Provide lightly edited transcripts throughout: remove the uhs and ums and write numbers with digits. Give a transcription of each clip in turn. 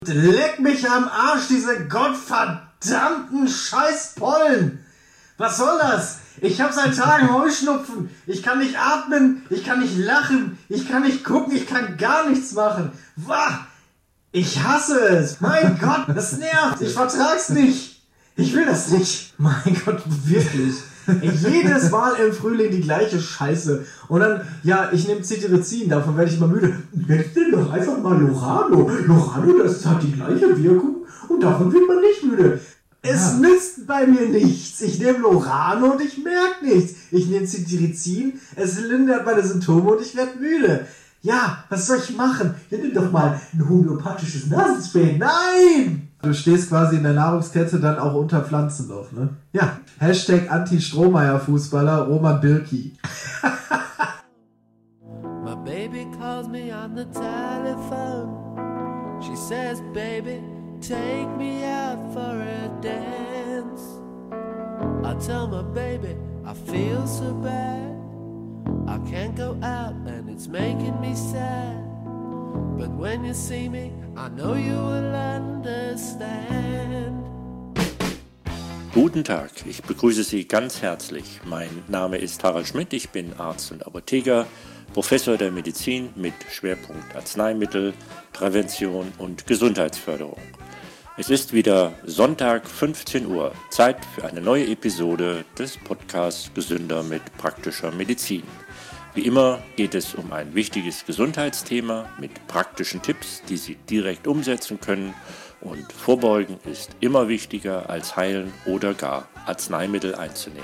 Leck mich am Arsch, diese gottverdammten Scheißpollen! Was soll das? Ich hab seit Tagen Heuschnupfen. Ich kann nicht atmen, ich kann nicht lachen, ich kann nicht gucken, ich kann gar nichts machen. Wah! Ich hasse es! Mein Gott, das nervt! Ich vertrag's nicht! Ich will das nicht! Mein Gott, wirklich! Jedes Mal im Frühling die gleiche Scheiße. Und dann, ja, ich nehme Cetirizin, davon werde ich immer müde. Nimm denn doch einfach mal Lorano. Lorano, das hat die gleiche Wirkung und davon wird man nicht müde. Es nützt bei mir nichts. Ich nehme Lorano und ich merke nichts. Ich nehme Cetirizin, es lindert meine Symptome und ich werde müde. Ja, was soll ich machen? Ja, nimm doch mal ein homöopathisches Nasenspray. Nein! Du stehst quasi in der Nahrungskette dann auch unter Pflanzenlauf, ne? Ja. Hashtag Anti-Strohmeier-Fußballer Roman Birki. My baby calls me on the telephone. She says, baby, take me out for a dance. I tell my baby, I feel so bad. I can't go out and it's making me sad. But when you see me, I know you will understand. Guten Tag, ich begrüße Sie ganz herzlich. Mein Name ist Harald Schmidt, ich bin Arzt und Apotheker, Professor der Medizin mit Schwerpunkt Arzneimittel, Prävention und Gesundheitsförderung. Es ist wieder Sonntag 15 Uhr, Zeit für eine neue Episode des Podcasts Gesünder mit praktischer Medizin. Wie immer geht es um ein wichtiges Gesundheitsthema mit praktischen Tipps, die Sie direkt umsetzen können. Und Vorbeugen ist immer wichtiger als heilen oder gar Arzneimittel einzunehmen.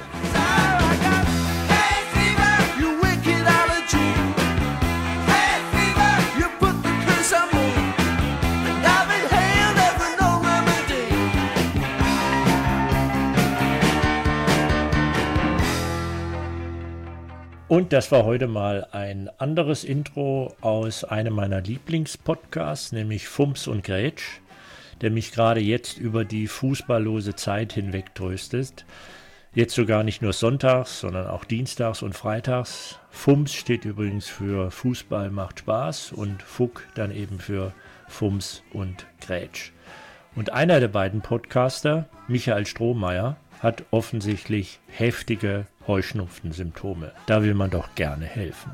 Und das war heute mal ein anderes Intro aus einem meiner Lieblingspodcasts, nämlich Fumms und Grätsch, der mich gerade jetzt über die fußballlose Zeit hinweg tröstet. Jetzt sogar nicht nur sonntags, sondern auch dienstags und freitags. Fumms steht übrigens für Fußball macht Spaß und Fuck dann eben für Fumms und Grätsch. Und einer der beiden Podcaster, Michael Strohmeier, hat offensichtlich heftige Heuschnupfensymptome. Da will man doch gerne helfen.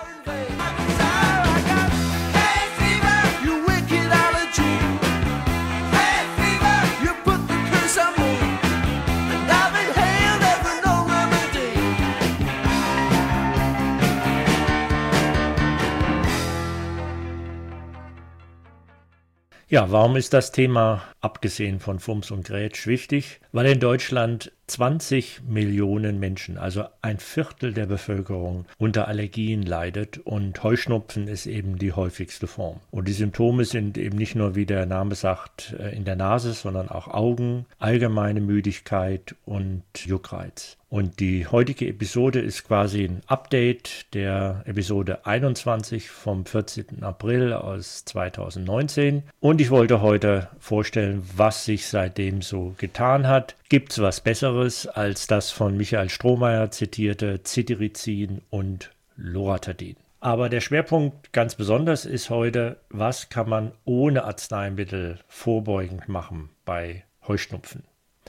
Ja, warum ist das Thema, abgesehen von Fumms und Grätsch, wichtig? Weil in Deutschland 20 Millionen Menschen, also ein Viertel der Bevölkerung, unter Allergien leidet und Heuschnupfen ist eben die häufigste Form. Und die Symptome sind eben nicht nur, wie der Name sagt, in der Nase, sondern auch Augen, allgemeine Müdigkeit und Juckreiz. Und die heutige Episode ist quasi ein Update der Episode 21 vom 14. April aus 2019. Und ich wollte heute vorstellen, was sich seitdem so getan hat. Gibt es was Besseres als das von Michael Strohmeier zitierte Cetirizin und Loratadin? Aber der Schwerpunkt ganz besonders ist heute, was kann man ohne Arzneimittel vorbeugend machen bei Heuschnupfen?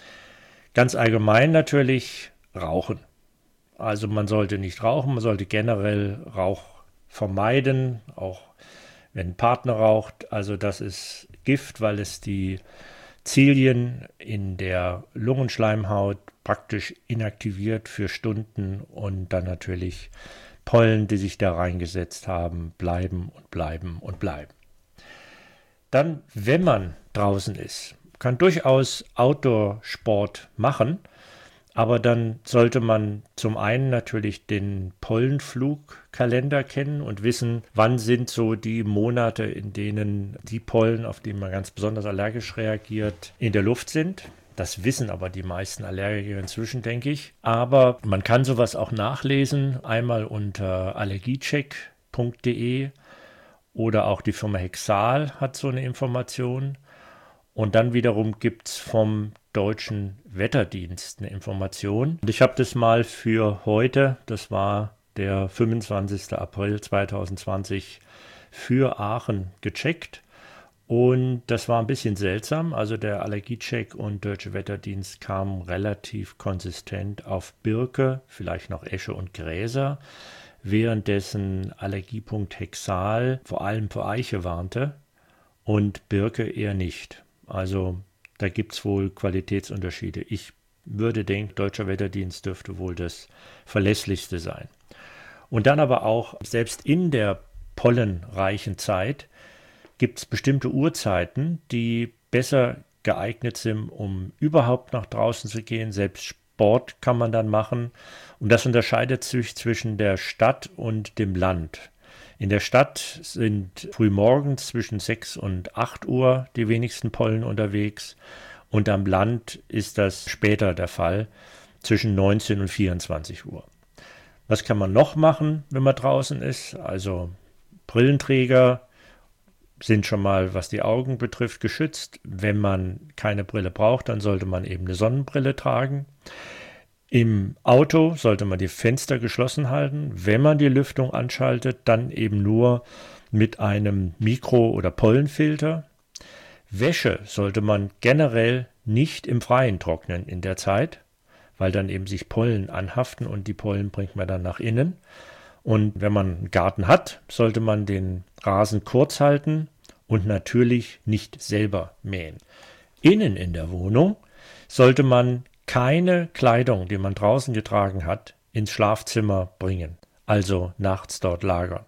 Ganz allgemein natürlich Rauchen. Also man sollte nicht rauchen, man sollte generell Rauch vermeiden, auch wenn ein Partner raucht. Also das ist Gift, weil es die Zilien in der Lungenschleimhaut praktisch inaktiviert für Stunden und dann natürlich Pollen, die sich da reingesetzt haben, bleiben und bleiben und bleiben. Dann, wenn man draußen ist, kann durchaus Outdoor-Sport machen, aber dann sollte man zum einen natürlich den Pollenflugkalender kennen und wissen, wann sind so die Monate, in denen die Pollen, auf die man ganz besonders allergisch reagiert, in der Luft sind. Das wissen aber die meisten Allergiker inzwischen, denke ich. Aber man kann sowas auch nachlesen, einmal unter allergiecheck.de oder auch die Firma Hexal hat so eine Information. Und dann wiederum gibt es vom Deutschen Wetterdienst eine Information. Und ich habe das mal für heute, das war der 25. April 2020, für Aachen gecheckt. Und das war ein bisschen seltsam. Also der Allergiecheck und Deutsche Wetterdienst kamen relativ konsistent auf Birke, vielleicht noch Esche und Gräser, währenddessen Allergiepunkt Hexal vor allem für Eiche warnte und Birke eher nicht. Also da gibt es wohl Qualitätsunterschiede. Ich würde denken, Deutscher Wetterdienst dürfte wohl das verlässlichste sein. Und dann aber auch, selbst in der pollenreichen Zeit, gibt es bestimmte Uhrzeiten, die besser geeignet sind, um überhaupt nach draußen zu gehen. Selbst Sport kann man dann machen. Und das unterscheidet sich zwischen der Stadt und dem Land. In der Stadt sind frühmorgens zwischen 6 und 8 Uhr die wenigsten Pollen unterwegs. Und am Land ist das später der Fall, zwischen 19 und 24 Uhr. Was kann man noch machen, wenn man draußen ist? Also Brillenträger sind schon mal, was die Augen betrifft, geschützt. Wenn man keine Brille braucht, dann sollte man eben eine Sonnenbrille tragen. Im Auto sollte man die Fenster geschlossen halten. Wenn man die Lüftung anschaltet, dann eben nur mit einem Mikro- oder Pollenfilter. Wäsche sollte man generell nicht im Freien trocknen in der Zeit, weil dann eben sich Pollen anhaften und die Pollen bringt man dann nach innen. Und wenn man einen Garten hat, sollte man den Rasen kurz halten und natürlich nicht selber mähen. Innen in der Wohnung sollte man keine Kleidung, die man draußen getragen hat, ins Schlafzimmer bringen, also nachts dort lagern.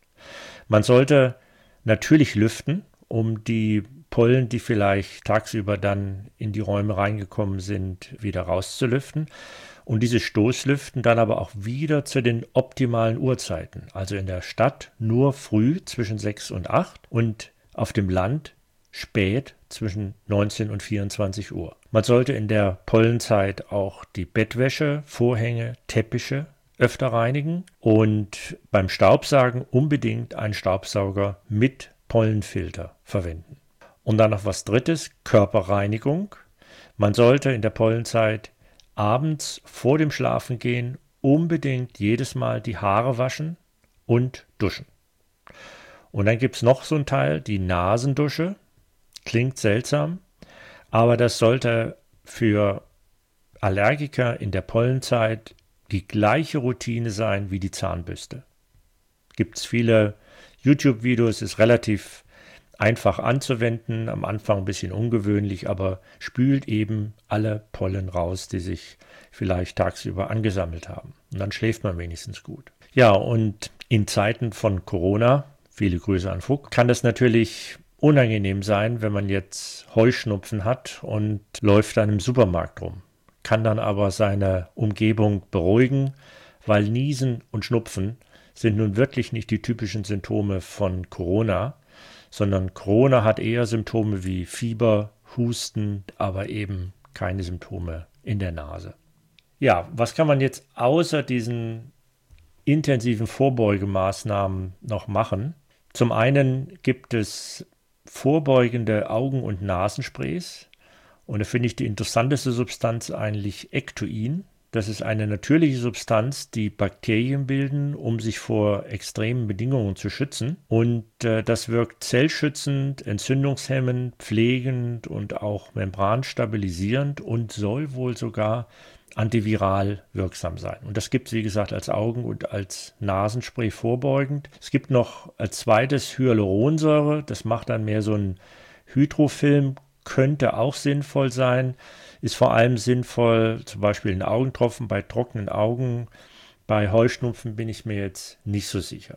Man sollte natürlich lüften, um die Pollen, die vielleicht tagsüber dann in die Räume reingekommen sind, wieder rauszulüften. Und diese Stoßlüften dann aber auch wieder zu den optimalen Uhrzeiten. Also in der Stadt nur früh zwischen 6 und 8 und auf dem Land spät zwischen 19 und 24 Uhr. Man sollte in der Pollenzeit auch die Bettwäsche, Vorhänge, Teppiche öfter reinigen und beim Staubsaugen unbedingt einen Staubsauger mit Pollenfilter verwenden. Und dann noch was Drittes, Körperreinigung. Man sollte in der Pollenzeit abends vor dem Schlafengehen unbedingt jedes Mal die Haare waschen und duschen. Und dann gibt es noch so ein Teil, die Nasendusche. Klingt seltsam, aber das sollte für Allergiker in der Pollenzeit die gleiche Routine sein wie die Zahnbürste. Gibt es viele YouTube-Videos, ist relativ einfach anzuwenden, am Anfang ein bisschen ungewöhnlich, aber spült eben alle Pollen raus, die sich vielleicht tagsüber angesammelt haben. Und dann schläft man wenigstens gut. Ja, und in Zeiten von Corona, viele Grüße an Fuck, kann das natürlich unangenehm sein, wenn man jetzt Heuschnupfen hat und läuft dann im Supermarkt rum. Kann dann aber seine Umgebung beruhigen, weil Niesen und Schnupfen sind nun wirklich nicht die typischen Symptome von Corona, sondern Corona hat eher Symptome wie Fieber, Husten, aber eben keine Symptome in der Nase. Ja, was kann man jetzt außer diesen intensiven Vorbeugemaßnahmen noch machen? Zum einen gibt es vorbeugende Augen- und Nasensprays und da finde ich die interessanteste Substanz eigentlich Ectoin. Das ist eine natürliche Substanz, die Bakterien bilden, um sich vor extremen Bedingungen zu schützen. Und das wirkt zellschützend, entzündungshemmend, pflegend und auch membranstabilisierend und soll wohl sogar antiviral wirksam sein. Und das gibt es, wie gesagt, als Augen- und als Nasenspray vorbeugend. Es gibt noch als zweites Hyaluronsäure. Das macht dann mehr so einen Hydrofilm, könnte auch sinnvoll sein. Ist vor allem sinnvoll, zum Beispiel in Augentropfen bei trockenen Augen. Bei Heuschnupfen bin ich mir jetzt nicht so sicher.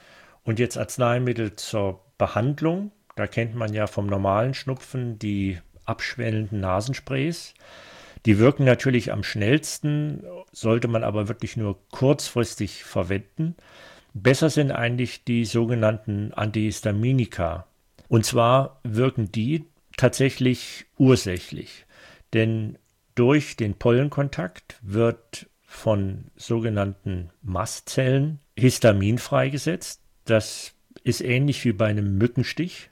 Und jetzt Arzneimittel zur Behandlung. Da kennt man ja vom normalen Schnupfen die abschwellenden Nasensprays. Die wirken natürlich am schnellsten, sollte man aber wirklich nur kurzfristig verwenden. Besser sind eigentlich die sogenannten Antihistaminika. Und zwar wirken die tatsächlich ursächlich. Denn durch den Pollenkontakt wird von sogenannten Mastzellen Histamin freigesetzt. Das ist ähnlich wie bei einem Mückenstich.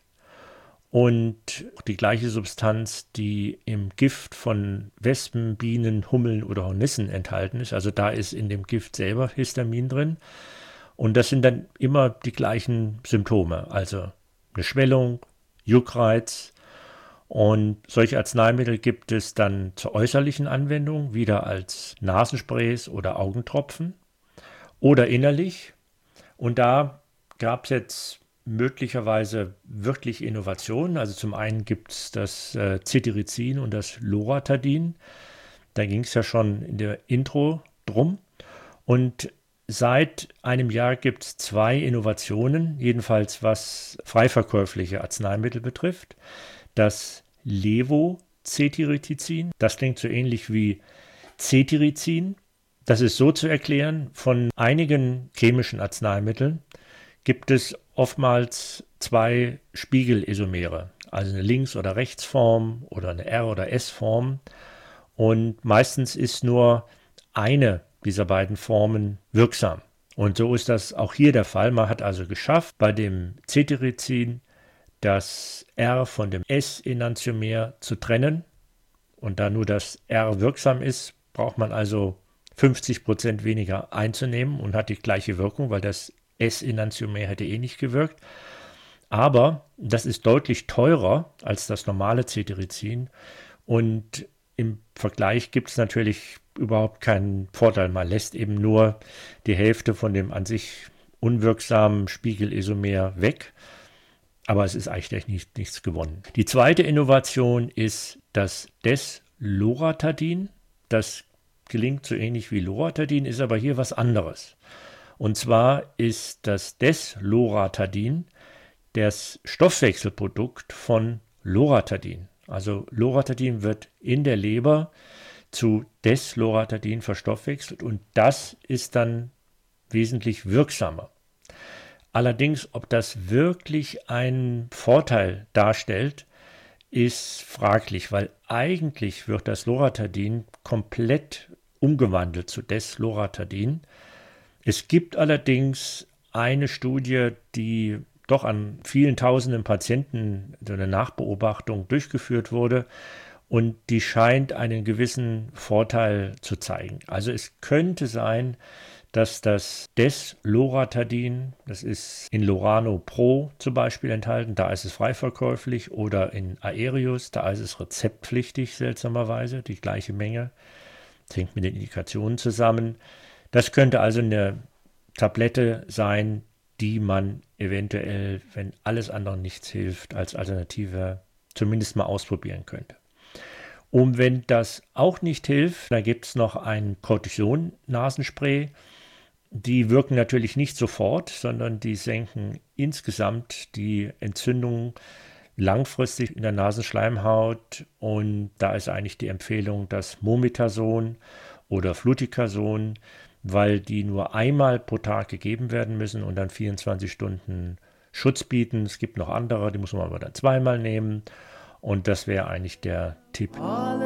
Und die gleiche Substanz, die im Gift von Wespen, Bienen, Hummeln oder Hornissen enthalten ist. Also da ist in dem Gift selber Histamin drin. Und das sind dann immer die gleichen Symptome. Also eine Schwellung, Juckreiz. Und solche Arzneimittel gibt es dann zur äußerlichen Anwendung, wieder als Nasensprays oder Augentropfen oder innerlich. Und da gab es jetzt möglicherweise wirklich Innovationen. Also zum einen gibt es das Cetirizin und das Loratadin. Da ging es ja schon in der Intro drum. Und seit einem Jahr gibt es 2 Innovationen, jedenfalls was freiverkäufliche Arzneimittel betrifft. Das Levocetirizin, das klingt so ähnlich wie Cetirizin. Das ist so zu erklären, von einigen chemischen Arzneimitteln gibt es oftmals 2 Spiegelisomere, also eine Links- oder Rechtsform oder eine R- oder S-Form. Und meistens ist nur eine dieser beiden Formen wirksam. Und so ist das auch hier der Fall. Man hat also geschafft, bei dem Cetirizin das R von dem S-Enantiomer zu trennen. Und da nur das R wirksam ist, braucht man also 50% weniger einzunehmen und hat die gleiche Wirkung, weil das S-Enantiomer hätte eh nicht gewirkt. Aber das ist deutlich teurer als das normale Cetirizin und im Vergleich gibt es natürlich überhaupt keinen Vorteil. Man lässt eben nur die Hälfte von dem an sich unwirksamen Spiegelisomer weg, aber es ist eigentlich nichts gewonnen. Die zweite Innovation ist das Desloratadin. Das klingt so ähnlich wie Loratadin, ist aber hier was anderes. Und zwar ist das Desloratadin das Stoffwechselprodukt von Loratadin. Also Loratadin wird in der Leber zu Desloratadin verstoffwechselt und das ist dann wesentlich wirksamer. Allerdings, ob das wirklich einen Vorteil darstellt, ist fraglich, weil eigentlich wird das Loratadin komplett umgewandelt zu Desloratadin. Es gibt allerdings eine Studie, die doch an vielen tausenden Patienten so eine Nachbeobachtung durchgeführt wurde und die scheint einen gewissen Vorteil zu zeigen. Also es könnte sein, dass das Desloratadin, das ist in Lorano Pro zum Beispiel enthalten, da ist es freiverkäuflich, oder in Aerius, da ist es rezeptpflichtig seltsamerweise, die gleiche Menge, das hängt mit den Indikationen zusammen. Das könnte also eine Tablette sein, die man eventuell, wenn alles andere nichts hilft, als Alternative zumindest mal ausprobieren könnte. Und wenn das auch nicht hilft, dann gibt es noch ein Cortison-Nasenspray. Die wirken natürlich nicht sofort, sondern die senken insgesamt die Entzündung langfristig in der Nasenschleimhaut. Und da ist eigentlich die Empfehlung das Mometasone oder Fluticasone, weil die nur einmal pro Tag gegeben werden müssen und dann 24 Stunden Schutz bieten. Es gibt noch andere, die muss man aber dann zweimal nehmen. Und das wäre eigentlich der Tipp. All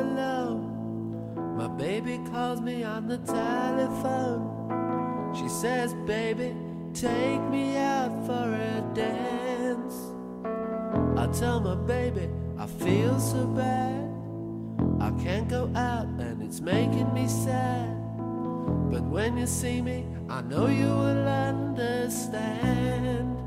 alone, my baby calls me on the telephone. She says, baby, take me out for a dance. I tell my baby, I feel so bad. I can't go out and it's making me sad. But when you see me, I know you will understand.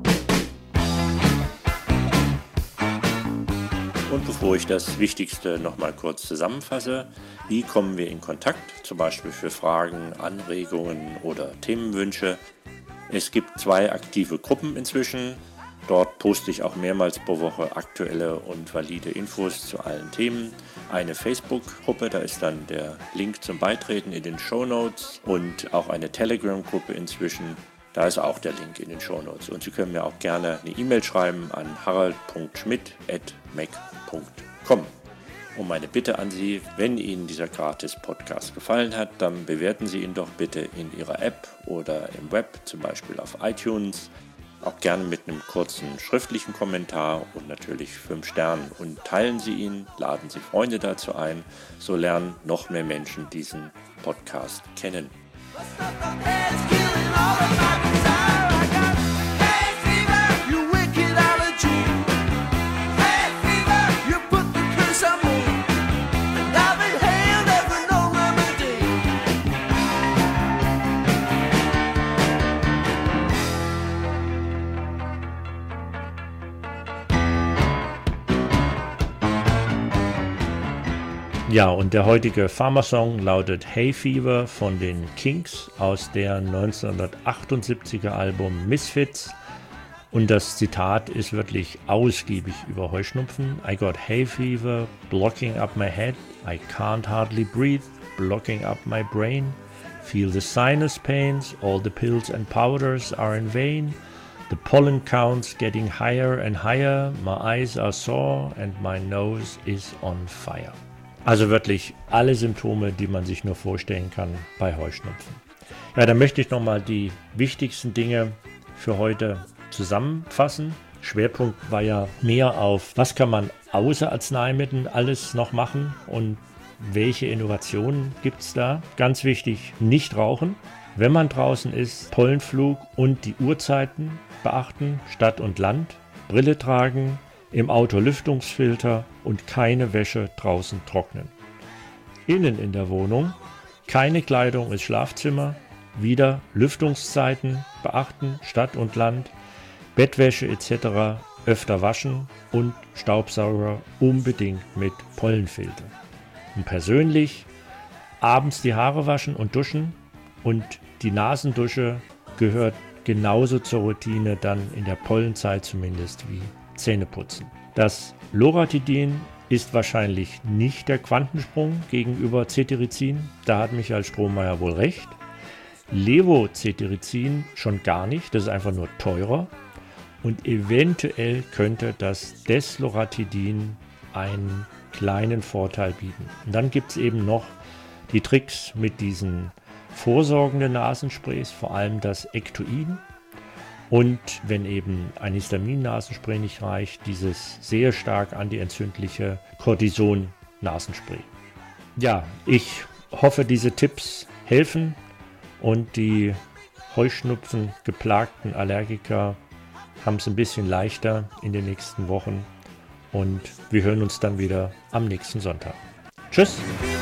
Und bevor ich das Wichtigste nochmal kurz zusammenfasse, wie kommen wir in Kontakt, zum Beispiel für Fragen, Anregungen oder Themenwünsche? Es gibt 2 aktive Gruppen inzwischen. Dort poste ich auch mehrmals pro Woche aktuelle und valide Infos zu allen Themen. Eine Facebook-Gruppe, da ist dann der Link zum Beitreten in den Shownotes, und auch eine Telegram-Gruppe inzwischen. Da ist auch der Link in den Shownotes. Und Sie können mir auch gerne eine E-Mail schreiben an harald.schmidt@mac.com. Und meine Bitte an Sie, wenn Ihnen dieser Gratis-Podcast gefallen hat, dann bewerten Sie ihn doch bitte in Ihrer App oder im Web, zum Beispiel auf iTunes. Auch gerne mit einem kurzen schriftlichen Kommentar und natürlich 5 Sternen. Und teilen Sie ihn, laden Sie Freunde dazu ein, so lernen noch mehr Menschen diesen Podcast kennen. Ja, und der heutige Farmer-Song lautet Hay Fever von den Kinks aus der 1978er Album Misfits. Und das Zitat ist wirklich ausgiebig über Heuschnupfen. I got hay fever, blocking up my head. I can't hardly breathe, blocking up my brain. Feel the sinus pains, all the pills and powders are in vain. The pollen count's getting higher and higher. My eyes are sore and my nose is on fire. Also wirklich alle Symptome, die man sich nur vorstellen kann bei Heuschnupfen. Ja, dann möchte ich nochmal die wichtigsten Dinge für heute zusammenfassen. Schwerpunkt war ja mehr auf, was kann man außer Arzneimitteln alles noch machen und welche Innovationen gibt es da. Ganz wichtig, nicht rauchen. Wenn man draußen ist, Pollenflug und die Uhrzeiten beachten, Stadt und Land, Brille tragen, im Auto Lüftungsfilter und keine Wäsche draußen trocknen. Innen in der Wohnung, keine Kleidung ins Schlafzimmer, wieder Lüftungszeiten beachten, Stadt und Land, Bettwäsche etc. öfter waschen und Staubsauger unbedingt mit Pollenfilter. Und persönlich abends die Haare waschen und duschen und die Nasendusche gehört genauso zur Routine dann in der Pollenzeit zumindest wie Zähneputzen. Das Loratadin ist wahrscheinlich nicht der Quantensprung gegenüber Cetirizin, da hat Michael Strohmeier wohl recht. Levocetirizin schon gar nicht, das ist einfach nur teurer. Und eventuell könnte das Desloratadin einen kleinen Vorteil bieten. Und dann gibt es eben noch die Tricks mit diesen vorsorgenden Nasensprays, vor allem das Ectoin. Und wenn eben ein Histamin-Nasenspray nicht reicht, dieses sehr stark antientzündliche Cortison-Nasenspray. Ja, ich hoffe, diese Tipps helfen und die Heuschnupfen geplagten Allergiker haben es ein bisschen leichter in den nächsten Wochen und wir hören uns dann wieder am nächsten Sonntag. Tschüss!